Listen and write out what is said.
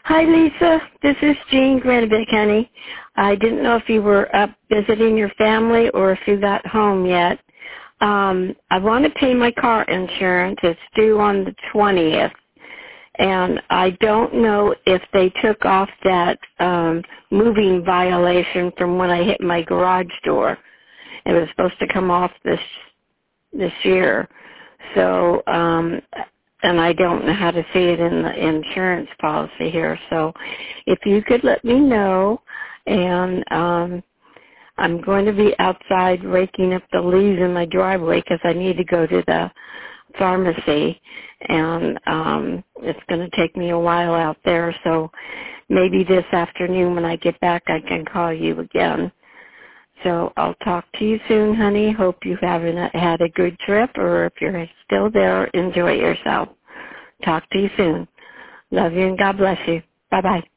Hi, Lisa. This is Jean Granovic, honey. I didn't know if you were up visiting your family or if you got home yet. I want to pay my car insurance. It's due on the 20th. And I don't know if they took off that moving violation from when I hit my garage door. It was supposed to come off this year. So, and I don't know how to see it in the insurance policy here. So if you could let me know, and I'm going to be outside raking up the leaves in my driveway because I need to go to the pharmacy, and it's going to take me a while out there. So maybe this afternoon when I get back I can call you again. So I'll talk to you soon, honey. Hope you haven't had a good trip, or if you're still there, enjoy yourself. Talk to you soon. Love you and God bless you. Bye-bye.